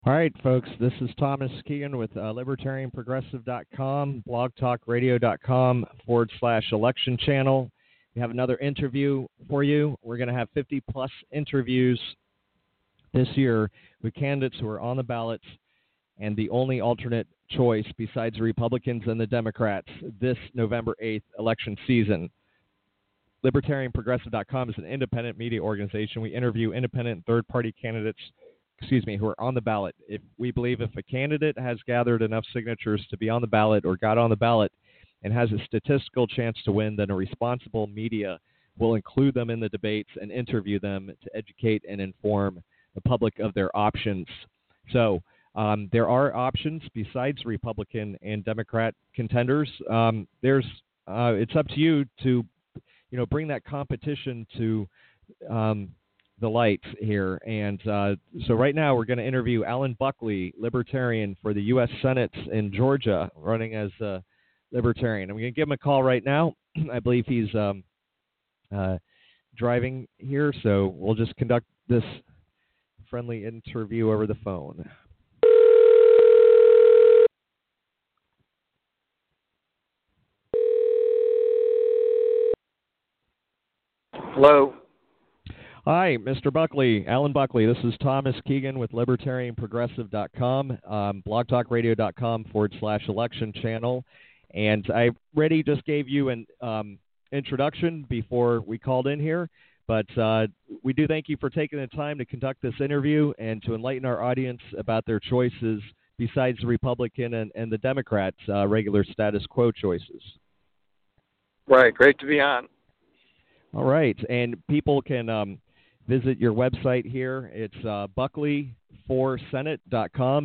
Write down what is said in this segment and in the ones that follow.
All right, folks, this is Thomas Keegan with libertarianprogressive.com, blogtalkradio.com/election channel. We have another interview for you. We're going to have 50-plus interviews this year with candidates who are on the ballots and the only alternate choice besides the Republicans and the Democrats this November 8th election season. Libertarianprogressive.com is an independent media organization. We interview independent third-party candidates who are on the ballot. If we believe if a candidate has gathered enough signatures to be on the ballot or got on the ballot and has a statistical chance to win, then a responsible media will include them in the debates and interview them to educate and inform the public of their options. So there are options besides Republican and Democrat contenders. It's up to you to bring that competition to the light here. And so right now we're going to interview Alan Buckley, Libertarian for the U.S. Senate in Georgia, running as a Libertarian. I'm going to give him a call right now. I believe he's driving here, so we'll just conduct this friendly interview over the phone. Hello. Hi, Mr. Buckley, Alan Buckley. This is Thomas Keegan with libertarianprogressive.com, blogtalkradio.com/election channel. And I already just gave you an introduction before we called in here, but we do thank you for taking the time to conduct this interview and to enlighten our audience about their choices besides the Republican and the Democrats' regular status quo choices. Right. Great to be on. All right. And people can visit your website here. It's buckley4senate.com,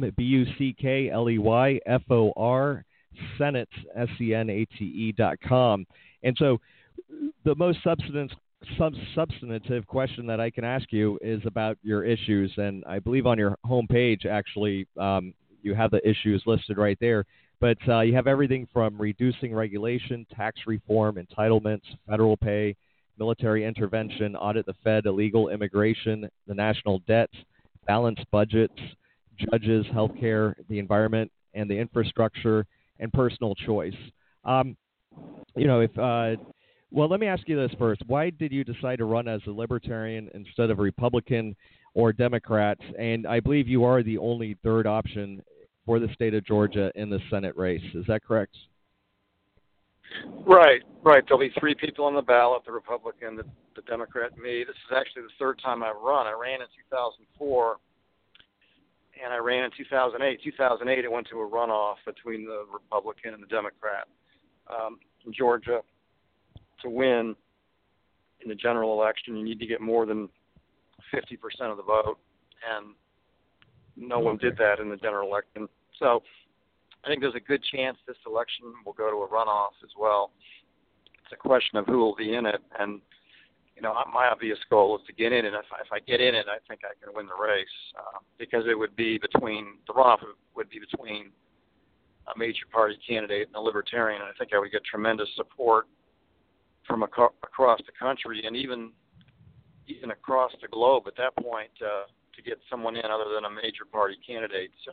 BUCKLEYFOR Senate, SENATE.com. And so the most substantive question that I can ask you is about your issues. And I believe on your homepage, actually, you have the issues listed right there. But you have everything from reducing regulation, tax reform, entitlements, federal pay, military intervention, audit the Fed, illegal immigration, the national debt, balanced budgets, judges, healthcare, the environment, and the infrastructure, and personal choice. Let me ask you this first. Why did you decide to run as a Libertarian instead of a Republican or Democrat? And I believe you are the only third option for the state of Georgia in the Senate race. Is that correct? Right. There'll be three people on the ballot, the Republican, the Democrat, and me. This is actually the third time I've run. I ran in 2004, and I ran in 2008. 2008, it went to a runoff between the Republican and the Democrat in Georgia. To win in the general election, you need to get more than 50% of the vote, and no one did that in the general election. So I think there's a good chance this election will go to a runoff as well. It's a question of who will be in it, and my obvious goal is to get in it. If I get in it, I think I can win the race because it would be between the runoff would be between a major party candidate and a Libertarian, and I think I would get tremendous support from across the country and even across the globe at that point to get someone in other than a major party candidate. So.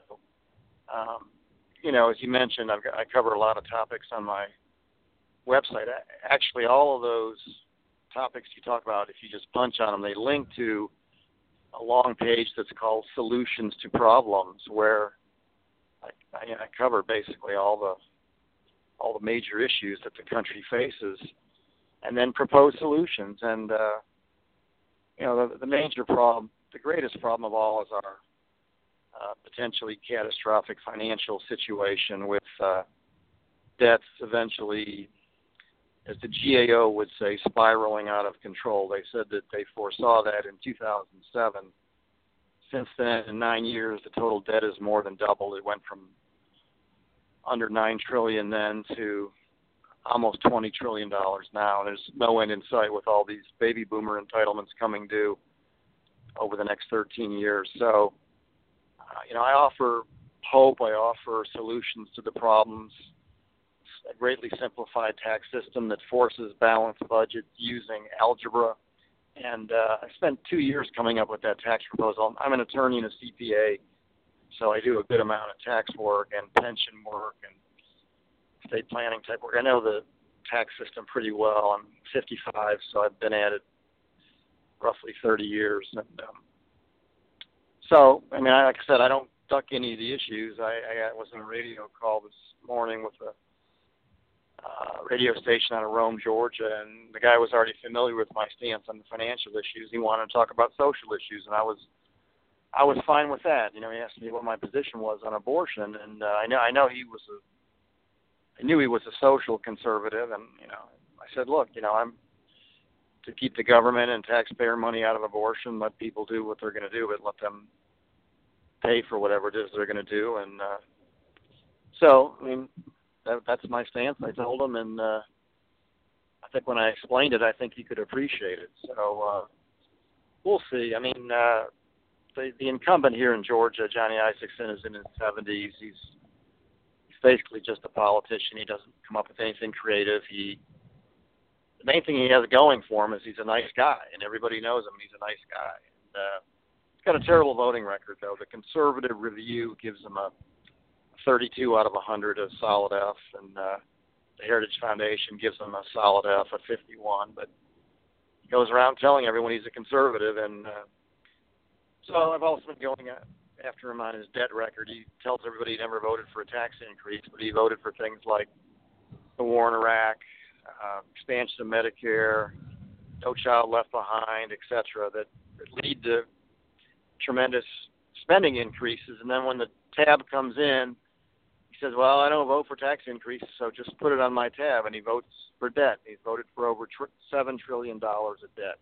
As you mentioned, I cover a lot of topics on my website. Actually, all of those topics you talk about, if you just punch on them, they link to a long page that's called Solutions to Problems, where I cover basically all the major issues that the country faces, and then propose solutions. And the major problem, the greatest problem of all, is our potentially catastrophic financial situation with debts eventually, as the GAO would say, spiraling out of control. They said that they foresaw that in 2007. Since then, in 9 years, the total debt has more than doubled. It went from under $9 trillion then to almost $20 trillion now. And there's no end in sight with all these baby boomer entitlements coming due over the next 13 years. So, I offer hope. I offer solutions to the problems. A greatly simplified tax system that forces balanced budgets using algebra. And I spent 2 years coming up with that tax proposal. I'm an attorney and a CPA, So I do a good amount of tax work and pension work and estate planning type work. I know the tax system pretty well. I'm 55, so I've been at it roughly 30 years. And, so, I mean, like I said, I don't duck any of the issues. I was on a radio call this morning with a radio station out of Rome, Georgia, and the guy was already familiar with my stance on the financial issues. He wanted to talk about social issues, and I was fine with that. You know, he asked me what my position was on abortion, and I knew he was a social conservative, and you know, I said, look, you know, I'm to keep the government and taxpayer money out of abortion. Let people do what they're going to do, but let them pay for whatever it is they're going to do. And so, I mean, that's my stance. I told him, and I think when I explained it, I think he could appreciate it. So we'll see. I mean, the incumbent here in Georgia, Johnny Isakson, is in his 70s. He's basically just a politician. He doesn't come up with anything creative. The main thing he has going for him is he's a nice guy, and everybody knows him. He's a nice guy. And, he's got a terrible voting record, though. The Conservative Review gives him a 32 out of 100, a solid F, and the Heritage Foundation gives him a solid F, a 51. But he goes around telling everyone he's a conservative, and so I've also been going after him on his debt record. He tells everybody he never voted for a tax increase, but he voted for things like the war in Iraq, expansion of Medicare, No Child Left Behind, etc., that lead to tremendous spending increases. And then when the tab comes in, he says, well, I don't vote for tax increases, so just put it on my tab. And he votes for debt. He's voted for over $7 trillion of debt.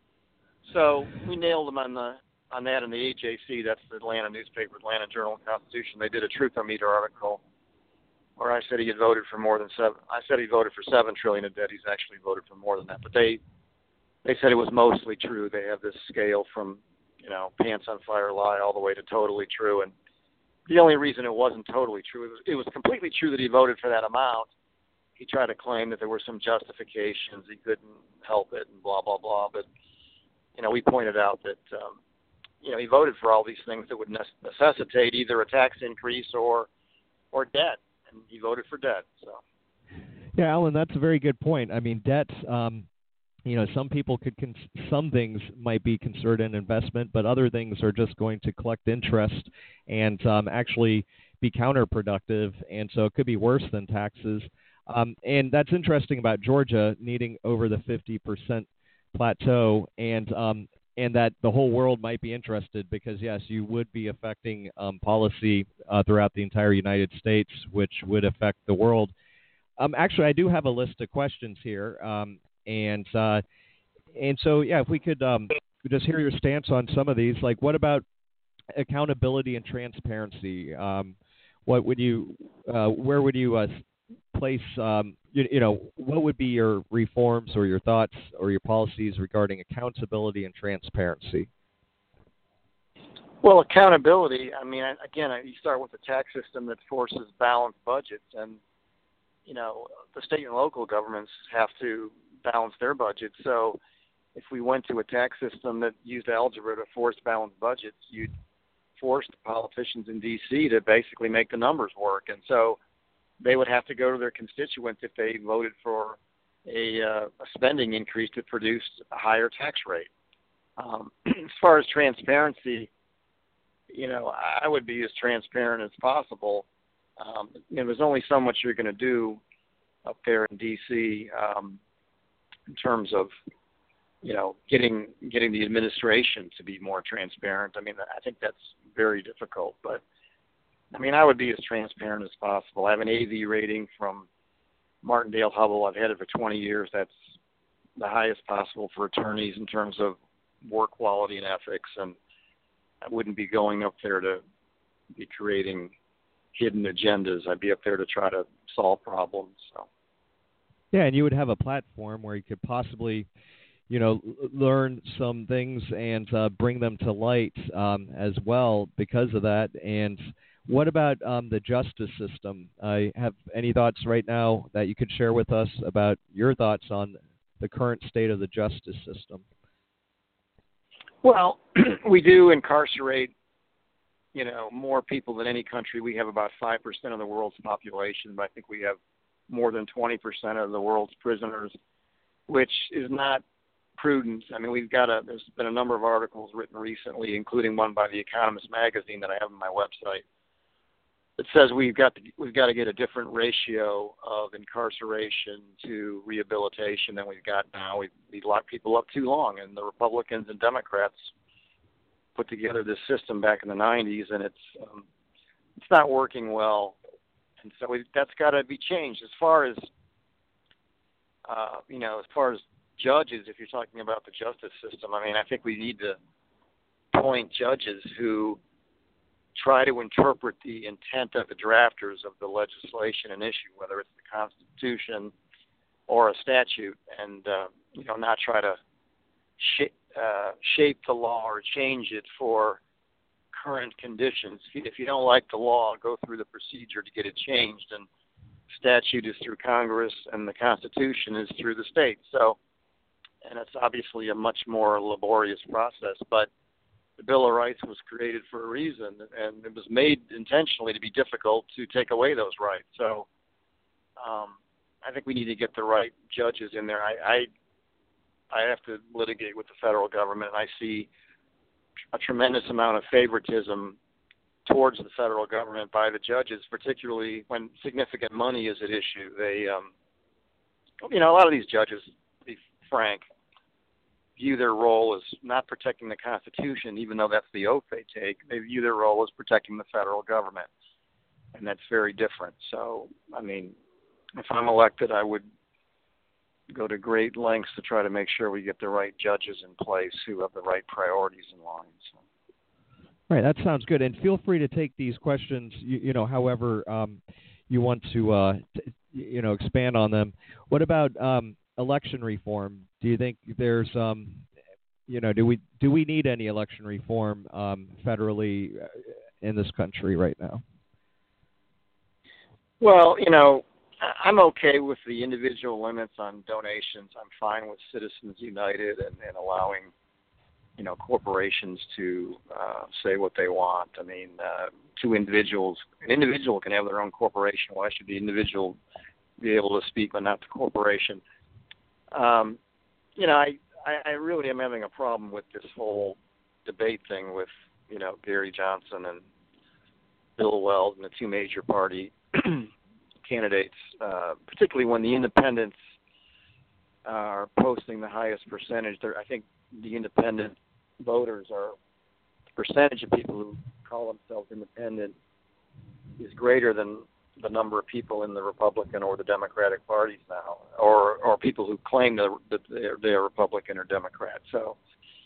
So we nailed him on that in the AJC. That's the Atlanta newspaper, Atlanta Journal-Constitution. They did a Truth-O-Meter article where I said he had voted for more than seven. I said he voted for $7 trillion of debt. He's actually voted for more than that. But they said it was mostly true. They have this scale from, you know, pants on fire lie all the way to totally true. And the only reason it wasn't totally true, it was completely true that he voted for that amount. He tried to claim that there were some justifications. He couldn't help it and blah, blah, blah. But, you know, we pointed out that, you know, he voted for all these things that would necessitate either a tax increase or debt. And he voted for debt. So, yeah, Alan, that's a very good point. I mean, debt. You know, some people some things might be considered an investment, but other things are just going to collect interest and actually be counterproductive, and so it could be worse than taxes. And that's interesting about Georgia needing over the 50% plateau, and that the whole world might be interested because, yes, you would be affecting policy throughout the entire United States, which would affect the world. Actually, I do have a list of questions here, and so, yeah, if we could just hear your stance on some of these, like what about accountability and transparency? What would you, where would you place, you know, what would be your reforms or your thoughts or your policies regarding accountability and transparency? Well, accountability, I mean, again, you start with a tax system that forces balanced budgets, and, you know, the state and local governments have to balance their budgets. So if we went to a tax system that used algebra to force balanced budgets, you'd force the politicians in D.C. to basically make the numbers work. And so they would have to go to their constituents if they voted for a spending increase to produce a higher tax rate. As far as transparency, you know, I would be as transparent as possible. You know, there's only so much you're going to do up there in D.C. In terms of, you know, getting the administration to be more transparent. I mean, I think that's very difficult. But, I mean, I would be as transparent as possible. I have an AV rating from Martindale Hubbell. I've had it for 20 years. That's the highest possible for attorneys in terms of work quality and ethics. And I wouldn't be going up there to be creating hidden agendas. I'd be up there to try to solve problems. So. Yeah, and you would have a platform where you could possibly, you know, learn some things and bring them to light as well because of that. And what about the justice system? Have any thoughts right now that you could share with us about your thoughts on the current state of the justice system? Well, we do incarcerate, more people than any country. We have about 5% of the world's population, but I think we have more than 20% of the world's prisoners, which is not prudent. I mean, there's been a number of articles written recently, including one by The Economist magazine that I have on my website, that says we've got to get a different ratio of incarceration to rehabilitation than we've got now. We lock people up too long, and the Republicans and Democrats put together this system back in the 90s, and it's not working well, and so that's got to be changed. As far as judges, if you're talking about the justice system, I mean, I think we need to appoint judges who try to interpret the intent of the drafters of the legislation and issue, whether it's the Constitution or a statute, and not try to shape the law or change it for current conditions. If you don't like the law, go through the procedure to get it changed, and statute is through Congress and the Constitution is through the state. So, and it's obviously a much more laborious process, but the Bill of Rights was created for a reason, and it was made intentionally to be difficult to take away those rights. So I think we need to get the right judges in there. I have to litigate with the federal government, and I see a tremendous amount of favoritism towards the federal government by the judges, particularly when significant money is at issue. They, a lot of these judges, to be frank, view their role as not protecting the Constitution, even though that's the oath they take. They view their role as protecting the federal government, and that's very different. So, I mean, if I'm elected, I would go to great lengths to try to make sure we get the right judges in place who have the right priorities in line. So. Right, that sounds good. And feel free to take these questions, however you want to, expand on them. What about election reform? Do you think there's, do we need any election reform federally in this country right now? Well, I'm okay with the individual limits on donations. I'm fine with Citizens United and allowing, corporations to say what they want. I mean, an individual can have their own corporation. Why should the individual be able to speak but not the corporation? I really am having a problem with this whole debate thing with, Gary Johnson and Bill Weld and the two major party candidates, particularly when the independents are posting the highest percentage. I think the independent voters the percentage of people who call themselves independent is greater than the number of people in the Republican or the Democratic parties now, or people who claim that they're Republican or Democrat. So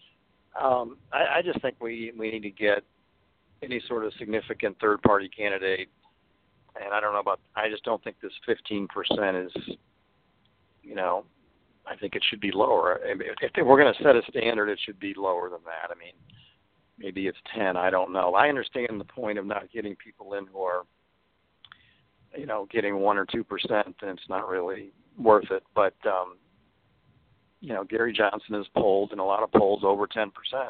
I just think we need to get any sort of significant third-party candidate. And I just don't think this 15% is, I think it should be lower. If we're going to set a standard, it should be lower than that. I mean, maybe it's 10, I don't know. I understand the point of not getting people in who are, getting 1 or 2%, and it's not really worth it. But, Gary Johnson is polled in a lot of polls over 10%.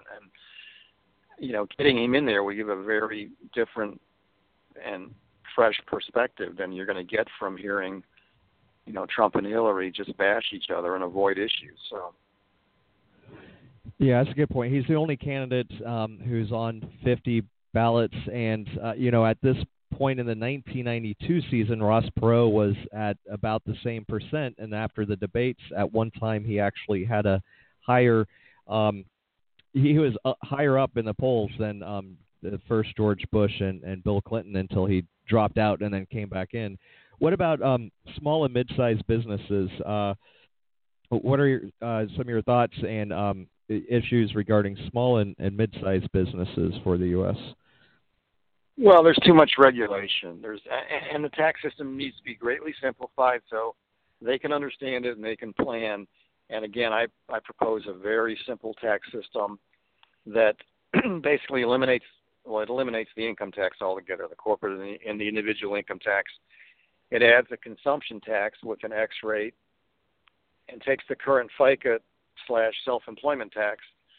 And, getting him in there will give a very different and fresh perspective than you're going to get from hearing, Trump and Hillary just bash each other and avoid issues. So, yeah, that's a good point. He's the only candidate who's on 50 ballots, and at this point in the 1992 season, Ross Perot was at about the same percent, and after the debates, at one time he actually had a higher, he was higher up in the polls than the first George Bush and Bill Clinton until he dropped out and then came back in. What about small and mid-sized businesses? What are some of your thoughts and issues regarding small and mid-sized businesses for the U.S.? Well, there's too much regulation. And the tax system needs to be greatly simplified so they can understand it and they can plan. And again, I propose a very simple tax system that basically eliminates the income tax altogether, the corporate and the individual income tax. It adds a consumption tax with an X rate and takes the current FICA/self-employment tax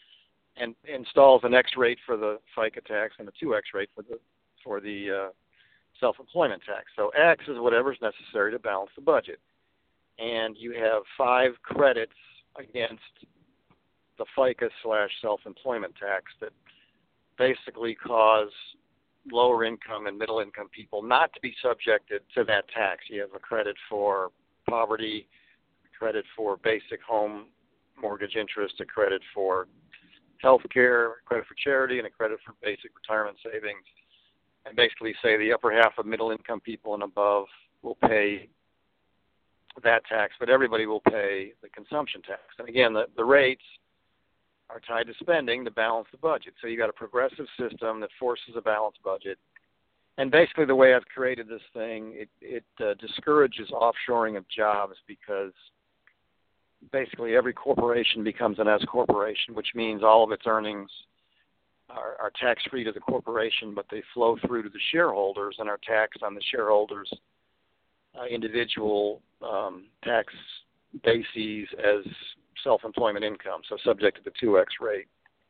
and installs an X rate for the FICA tax and a 2X rate for the self-employment tax. So X is whatever's necessary to balance the budget. And you have 5 credits against the FICA/self-employment tax that basically cause lower income and middle income people not to be subjected to that tax. You have a credit for poverty, a credit for basic home mortgage interest, a credit for health care, a credit for charity, and a credit for basic retirement savings. And basically say the upper half of middle income people and above will pay that tax, but everybody will pay the consumption tax. And again, the rates are tied to spending to balance the budget. So you got a progressive system that forces a balanced budget. And basically the way I've created this thing, it discourages offshoring of jobs because basically every corporation becomes an S corporation, which means all of its earnings are tax-free to the corporation, but they flow through to the shareholders and are taxed on the shareholders' individual tax bases as self-employment income, so subject to the 2X rate.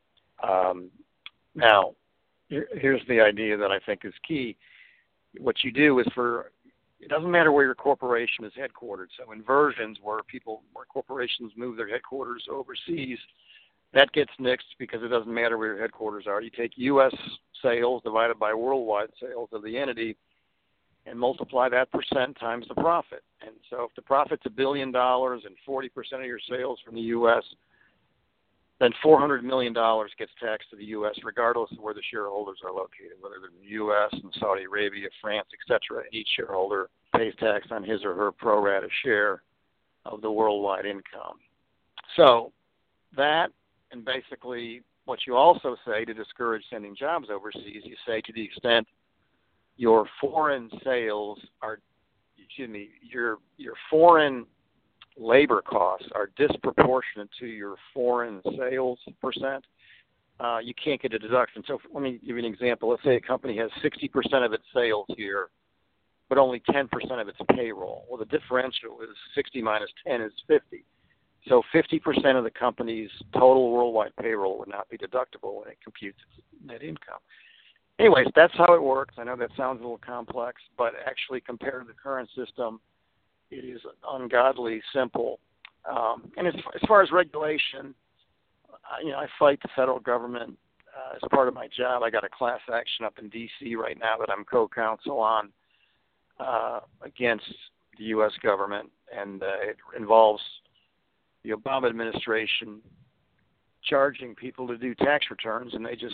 Now, here's the idea that I think is key. What you do is it doesn't matter where your corporation is headquartered. So inversions where corporations move their headquarters overseas, that gets nixed because it doesn't matter where your headquarters are. You take U.S. sales divided by worldwide sales of the entity and multiply that % times the profit. And so if the profit's $1 billion and 40% of your sales from the U.S., then $400 million gets taxed to the U.S. regardless of where the shareholders are located, whether they're in the U.S., in Saudi Arabia, France, etc. Each shareholder pays tax on his or her pro rata share of the worldwide income. So that, and basically what you also say to discourage sending jobs overseas, you say to the extent your foreign sales are, your foreign labor costs are disproportionate to your foreign sales %, you can't get a deduction. So let me give you an example. Let's say a company has 60% of its sales here, but only 10% of its payroll. Well, the differential is 60 minus 10 is 50. So 50% of the company's total worldwide payroll would not be deductible when it computes its net income. Anyways, that's how it works. I know that sounds a little complex, but actually compared to the current system, it is ungodly simple. And as far as regulation, I fight the federal government as part of my job. I got a class action up in D.C. right now that I'm co-counsel on against the U.S. government, and it involves the Obama administration charging people to do tax returns, and they just...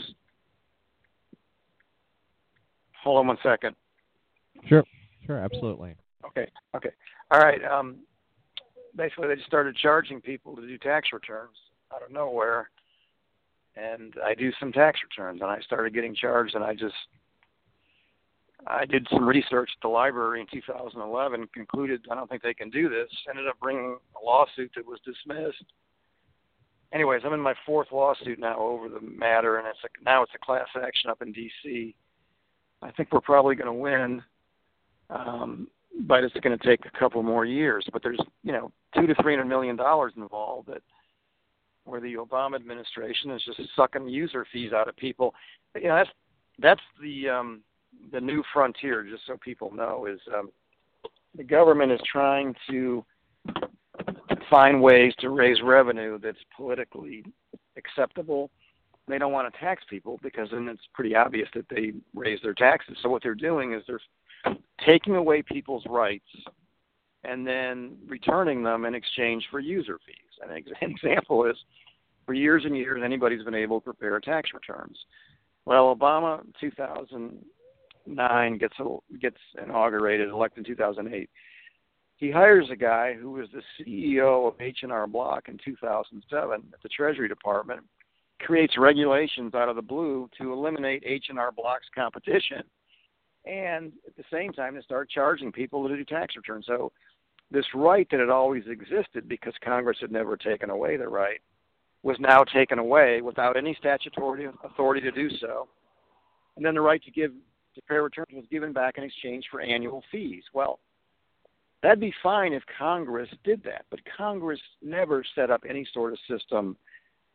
Hold on one second. Sure, absolutely. Okay. All right. Basically, they just started charging people to do tax returns out of nowhere, and I do some tax returns, and I started getting charged, and I did some research at the library in 2011, concluded I don't think they can do this, ended up bringing a lawsuit that was dismissed. Anyways, I'm in my 4th lawsuit now over the matter, and now it's a class action up in D.C. I think we're probably going to win, but it's going to take a couple more years. But there's, $200 to $300 million involved where the Obama administration is just sucking user fees out of people. That's the new frontier. Just so people know, is the government is trying to find ways to raise revenue that's politically acceptable. They don't want to tax people because then it's pretty obvious that they raise their taxes. So what they're doing is they're taking away people's rights and then returning them in exchange for user fees. And an example is, for years and years, anybody's been able to prepare tax returns. Well, Obama, 2009, gets inaugurated, elected in 2008. He hires a guy who was the CEO of H&R Block in 2007 at the Treasury Department, creates regulations out of the blue to eliminate H&R Block's competition, and at the same time to start charging people to do tax returns. So this right that had always existed because Congress had never taken away the right was now taken away without any statutory authority to do so. And then the right to prepare returns was given back in exchange for annual fees. Well, that'd be fine if Congress did that, but Congress never set up any sort of system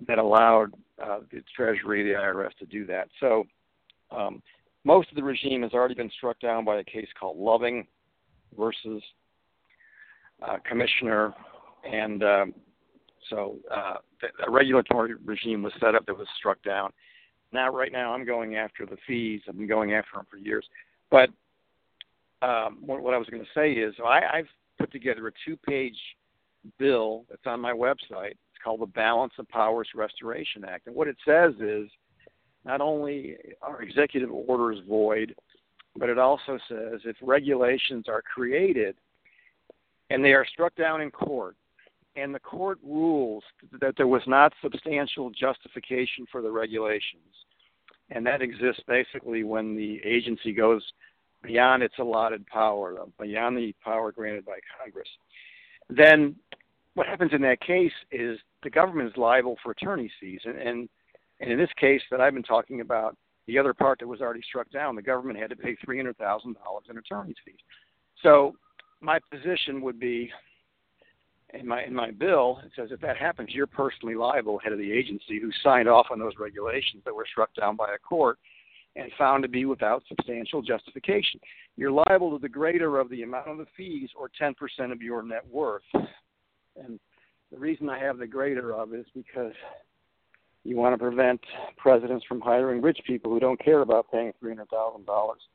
that allowed the Treasury, the IRS to do that. So most of the regime has already been struck down by a case called Loving versus Commissioner, and so a regulatory regime was set up that was struck down. Right now, I'm going after the fees. I've been going after them for years. But what I was going to say is I've put together a 2-page bill that's on my website. It's called the Balance of Powers Restoration Act. And what it says is not only are executive orders void, but it also says if regulations are created and they are struck down in court, and the court rules that there was not substantial justification for the regulations, and that exists basically when the agency goes beyond its allotted power, beyond the power granted by Congress, then what happens in that case is the government is liable for attorney's fees. And in this case that I've been talking about, the other part that was already struck down, the government had to pay $300,000 in attorney's fees. So my position would be, in my bill, it says if that happens, you're personally liable, head of the agency, who signed off on those regulations that were struck down by a court and found to be without substantial justification. You're liable to the greater of the amount of the fees or 10% of your net worth. And the reason I have the greater of is because you want to prevent presidents from hiring rich people who don't care about paying $300,000.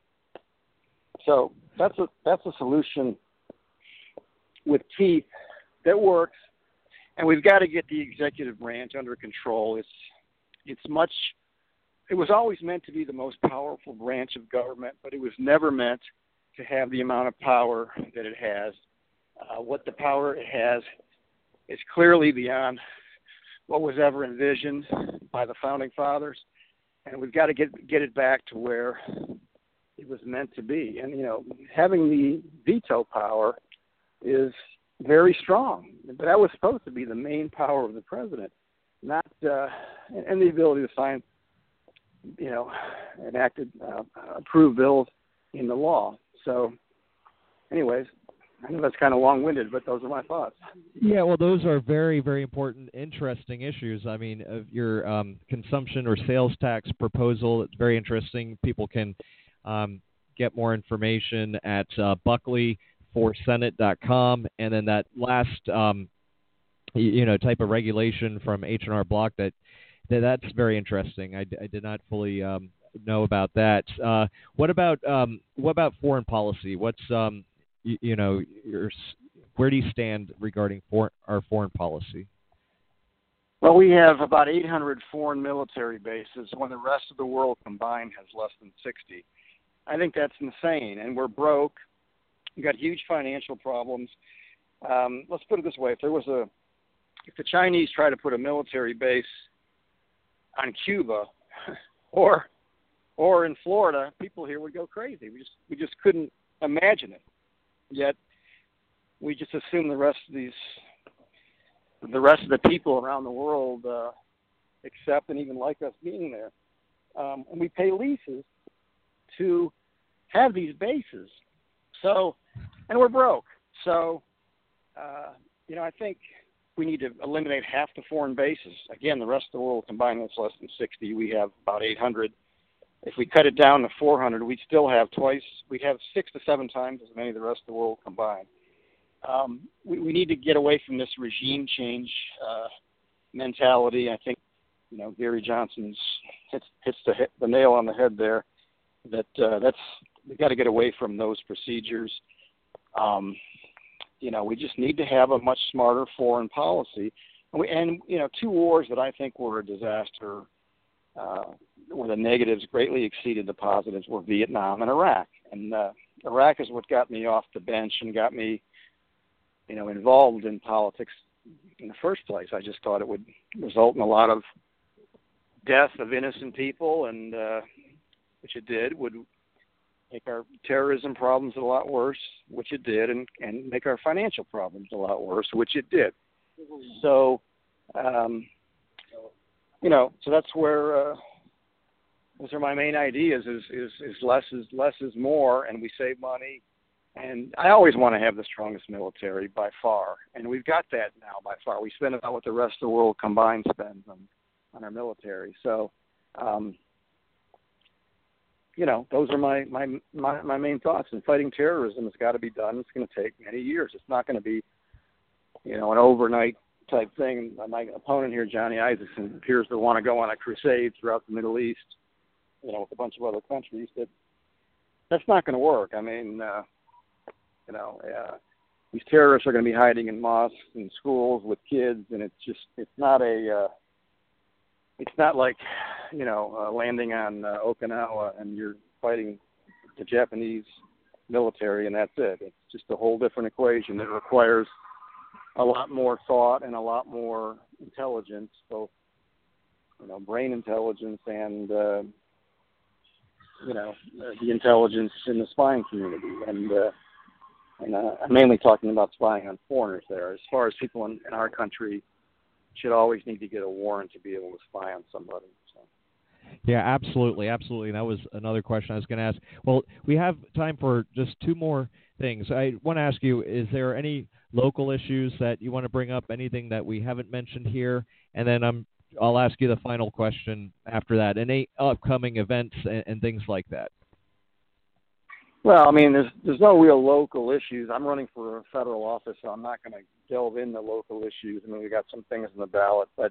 So that's a solution with teeth that works, and we've got to get the executive branch under control. It was always meant to be the most powerful branch of government, but it was never meant to have the amount of power that it has. What the power it has is clearly beyond what was ever envisioned by the founding fathers, and we've got to get it back to where it was meant to be. And having the veto power is very strong, but that was supposed to be the main power of the president, not and the ability to sign, enacted, approved bills in the law. So, anyways, I know that's kind of long-winded, but those are my thoughts. Yeah, well, those are very, very important, interesting issues. I mean, of your consumption or sales tax proposal, it's very interesting. People can get more information at buckleyforsenate.com, and then that last type of regulation from H&R Block that's very interesting. I did not fully know about that. What about foreign policy? What's where do you stand regarding our foreign policy? Well, we have about 800 foreign military bases when the rest of the world combined has less than 60. I think that's insane, and we're broke. We've got huge financial problems. Let's put it this way: if the Chinese try to put a military base on Cuba or in Florida, people here would go crazy. We just couldn't imagine it. Yet we just assume the rest of the people around the world accept and even like us being there. And we pay leases to have these bases. So, and we're broke. So, I think we need to eliminate half the foreign bases. Again, the rest of the world combined is less than 60. We have about 800. If we cut it down to 400, we'd have 6 to 7 times as many of the rest of the world combined. We need to get away from this regime change mentality. I think, Gary Johnson hits the nail on the head there. We've got to get away from those procedures. We just need to have a much smarter foreign policy. And 2 wars that I think were a disaster, where the negatives greatly exceeded the positives, were Vietnam and Iraq. And Iraq is what got me off the bench and got me, involved in politics in the first place. I just thought it would result in a lot of death of innocent people, and which it did, would make our terrorism problems a lot worse, which it did, and make our financial problems a lot worse, which it did. So, so that's where those are my main ideas. Is less is more, and we save money. And I always want to have the strongest military by far, and we've got that now by far. We spend about what the rest of the world combined spends on our military. So, those are my main thoughts. And fighting terrorism has got to be done. It's going to take many years. It's not going to be, an overnight type thing. My opponent here, Johnny Isakson, appears to want to go on a crusade throughout the Middle East, with a bunch of other countries. That's not going to work. I mean, these terrorists are going to be hiding in mosques and schools with kids, and it's not like, landing on Okinawa and you're fighting the Japanese military and that's it. It's just a whole different equation that requires a lot more thought and a lot more intelligence, both, brain intelligence and, the intelligence in the spying community. And I'm mainly talking about spying on foreigners there. As far as people in our country should always need to get a warrant to be able to spy on somebody. So. Yeah, absolutely. And that was another question I was going to ask. Well, we have time for just two more things. I want to ask you, is there any local issues that you want to bring up, anything that we haven't mentioned here? And then I'll ask you the final question after that. Any upcoming events and things like that? Well, I mean, there's no real local issues. I'm running for a federal office, so I'm not going to delve into local issues. I mean, we got some things on the ballot, but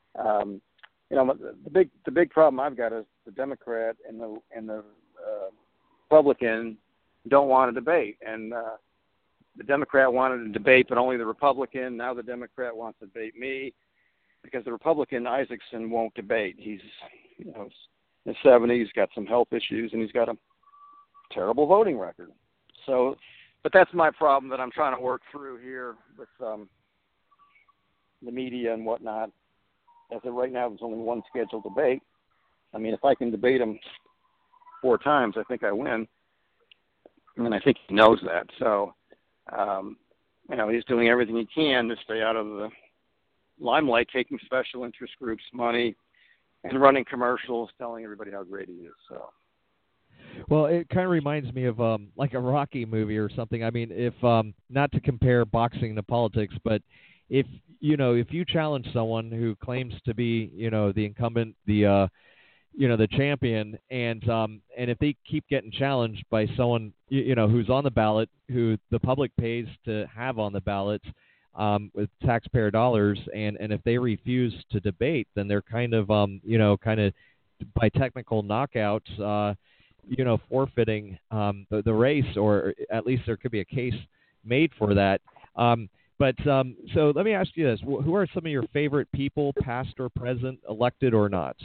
the big problem I've got is the Democrat and the Republican don't want to debate, and the Democrat wanted to debate, but only the Republican. Now the Democrat wants to debate me because the Republican Isakson won't debate. He's in his 70s, got some health issues, and he's got a terrible voting record. So, but that's my problem that I'm trying to work through here with the media and whatnot. As of right now, there's only one scheduled debate. I mean, if I can debate him 4 times, I think I win. And I think he knows that. So, he's doing everything he can to stay out of the limelight, taking special interest groups' money and running commercials, telling everybody how great he is. So. Well, it kind of reminds me of like a Rocky movie or something. I mean, if not to compare boxing to politics, but if you challenge someone who claims to be, the incumbent, the champion, and if they keep getting challenged by someone, who's on the ballot, who the public pays to have on the ballots with taxpayer dollars, and if they refuse to debate, then they're kind of by technical knockouts, forfeiting the race, or at least there could be a case made for that. So let me ask you this. Who are some of your favorite people, past or present, elected or not?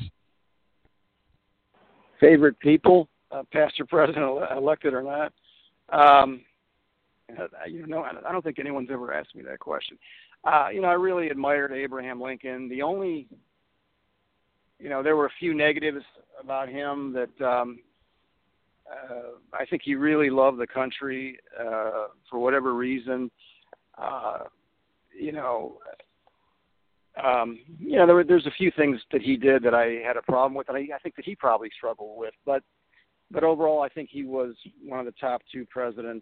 Favorite people, past or present, elected or not? I don't think anyone's ever asked me that question. I really admired Abraham Lincoln. The only, there were a few negatives about him that I think he really loved the country for whatever reason. There's a few things that he did that I had a problem with, and I think that he probably struggled with. But overall, I think he was one of the top 2 presidents.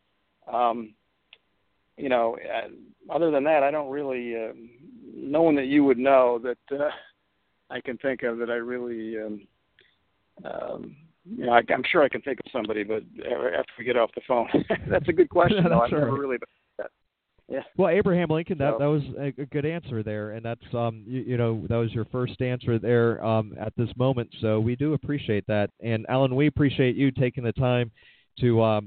Other than that, I don't really no one that you would know that I can think of that I really. I'm sure I can think of somebody, but after we get off the phone, that's a good question. No, I've never really. Yeah. Well, Abraham Lincoln, that was a good answer there, and that's that was your first answer there at this moment. So we do appreciate that, and Alan, we appreciate you taking the time to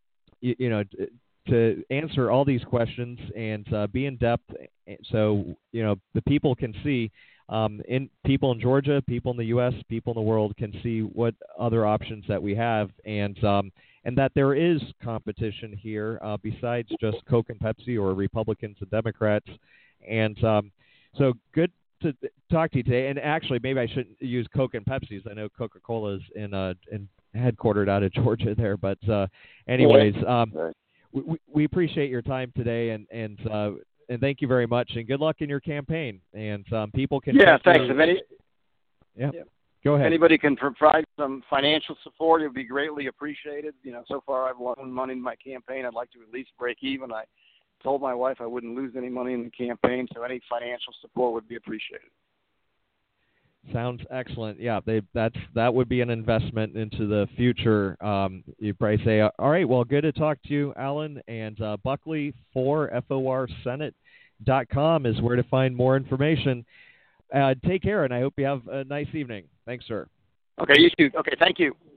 to answer all these questions and be in depth, so the people can see. People in Georgia, people in the U.S., people in the world can see what other options that we have, and that there is competition here besides just Coke and Pepsi or Republicans and Democrats. And so good to talk to you today. And actually, maybe I shouldn't use Coke and Pepsi. I know Coca-Cola is in headquartered out of Georgia there. But anyways, we appreciate your time today, and thank you very much, and good luck in your campaign. And people can thanks. Go ahead. If anybody can provide some financial support, it would be greatly appreciated. So far I've loaned money in my campaign. I'd like to at least break even. I told my wife I wouldn't lose any money in the campaign, so any financial support would be appreciated. Sounds excellent. Yeah, that would be an investment into the future. You probably say, all right, well, good to talk to you, Alan. And Buckley for FORSenate.com is where to find more information. Take care, and I hope you have a nice evening. Thanks, sir. Okay, you too. Okay, thank you.